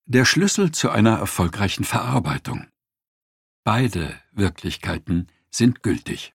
Der Schlüssel zu einer erfolgreichen Verarbeitung. Beide Wirklichkeiten sind gültig.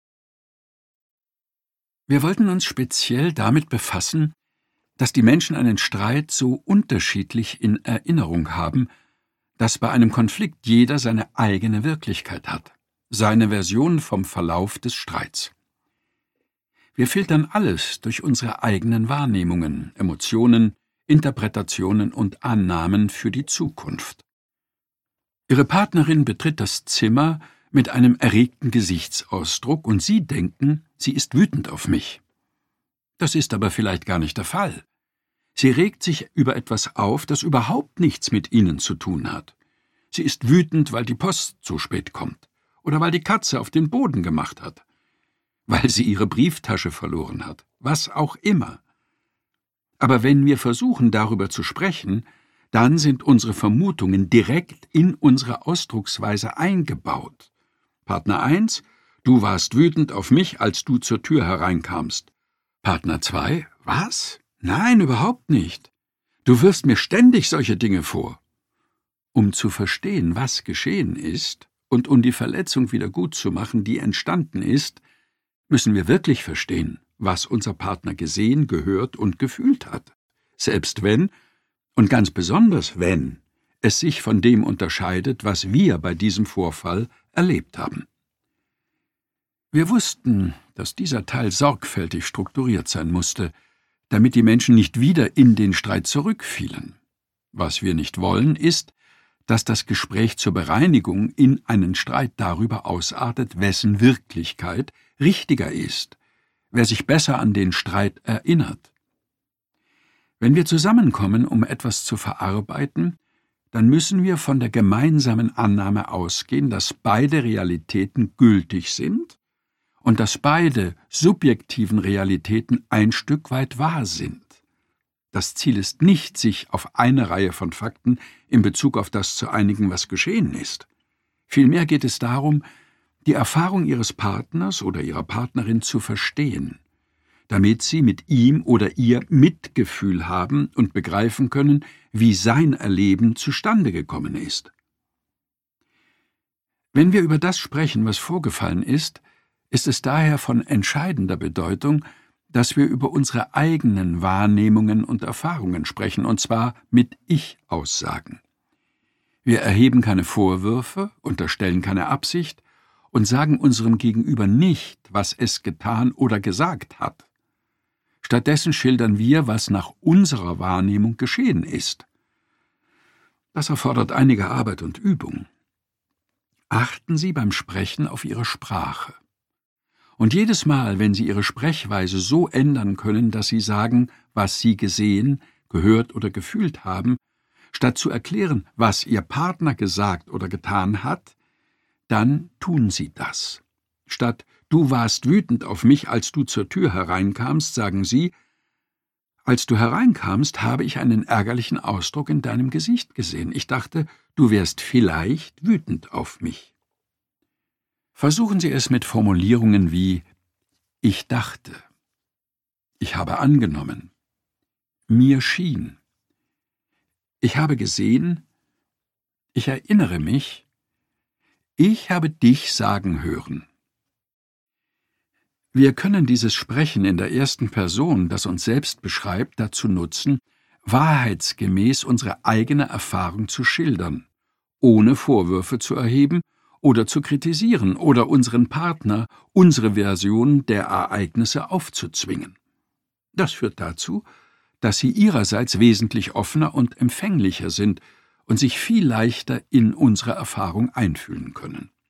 Wir wollten uns speziell damit befassen, dass die Menschen einen Streit so unterschiedlich in Erinnerung haben, dass bei einem Konflikt jeder seine eigene Wirklichkeit hat, seine Version vom Verlauf des Streits. Wir filtern alles durch unsere eigenen Wahrnehmungen, Emotionen, Interpretationen und Annahmen für die Zukunft. Ihre Partnerin betritt das Zimmer mit einem erregten Gesichtsausdruck und Sie denken, sie ist wütend auf mich. Das ist aber vielleicht gar nicht der Fall. Sie regt sich über etwas auf, das überhaupt nichts mit Ihnen zu tun hat. Sie ist wütend, weil die Post zu spät kommt oder weil die Katze auf den Boden gemacht hat, weil sie ihre Brieftasche verloren hat, was auch immer. Aber wenn wir versuchen, darüber zu sprechen, dann sind unsere Vermutungen direkt in unsere Ausdrucksweise eingebaut. Partner 1: Du warst wütend auf mich, als du zur Tür hereinkamst. Partner 2: Was? Nein, überhaupt nicht. Du wirfst mir ständig solche Dinge vor. Um zu verstehen, was geschehen ist, und um die Verletzung wieder gut zu machen, die entstanden ist, müssen wir wirklich verstehen, was unser Partner gesehen, gehört und gefühlt hat. Selbst wenn, und ganz besonders wenn, es sich von dem unterscheidet, was wir bei diesem Vorfall erlebt haben. Wir wussten, dass dieser Teil sorgfältig strukturiert sein musste, damit die Menschen nicht wieder in den Streit zurückfielen. Was wir nicht wollen, ist, dass das Gespräch zur Bereinigung in einen Streit darüber ausartet, wessen Wirklichkeit richtiger ist, wer sich besser an den Streit erinnert. Wenn wir zusammenkommen, um etwas zu verarbeiten, dann müssen wir von der gemeinsamen Annahme ausgehen, dass beide Realitäten gültig sind und dass beide subjektiven Realitäten ein Stück weit wahr sind. Das Ziel ist nicht, sich auf eine Reihe von Fakten in Bezug auf das zu einigen, was geschehen ist. Vielmehr geht es darum, die Erfahrung Ihres Partners oder Ihrer Partnerin zu verstehen, damit Sie mit ihm oder ihr Mitgefühl haben und begreifen können, wie sein Erleben zustande gekommen ist. Wenn wir über das sprechen, was vorgefallen ist, ist es daher von entscheidender Bedeutung, dass wir über unsere eigenen Wahrnehmungen und Erfahrungen sprechen, und zwar mit Ich-Aussagen. Wir erheben keine Vorwürfe, unterstellen keine Absicht und sagen unserem Gegenüber nicht, was es getan oder gesagt hat. Stattdessen schildern wir, was nach unserer Wahrnehmung geschehen ist. Das erfordert einige Arbeit und Übung. Achten Sie beim Sprechen auf Ihre Sprache. Und jedes Mal, wenn Sie Ihre Sprechweise so ändern können, dass Sie sagen, was Sie gesehen, gehört oder gefühlt haben, statt zu erklären, was Ihr Partner gesagt oder getan hat, dann tun Sie das. Statt »Du warst wütend auf mich, als du zur Tür hereinkamst«, sagen Sie, »Als du hereinkamst, habe ich einen ärgerlichen Ausdruck in deinem Gesicht gesehen. Ich dachte, du wärst vielleicht wütend auf mich.« Versuchen Sie es mit Formulierungen wie »Ich dachte«, »Ich habe angenommen«, »Mir schien«, »Ich habe gesehen«, »Ich erinnere mich«, »Ich habe dich sagen hören«. Wir können dieses Sprechen in der ersten Person, das uns selbst beschreibt, dazu nutzen, wahrheitsgemäß unsere eigene Erfahrung zu schildern, ohne Vorwürfe zu erheben oder zu kritisieren oder unseren Partner unsere Version der Ereignisse aufzuzwingen. Das führt dazu, dass sie ihrerseits wesentlich offener und empfänglicher sind und sich viel leichter in unsere Erfahrung einfühlen können.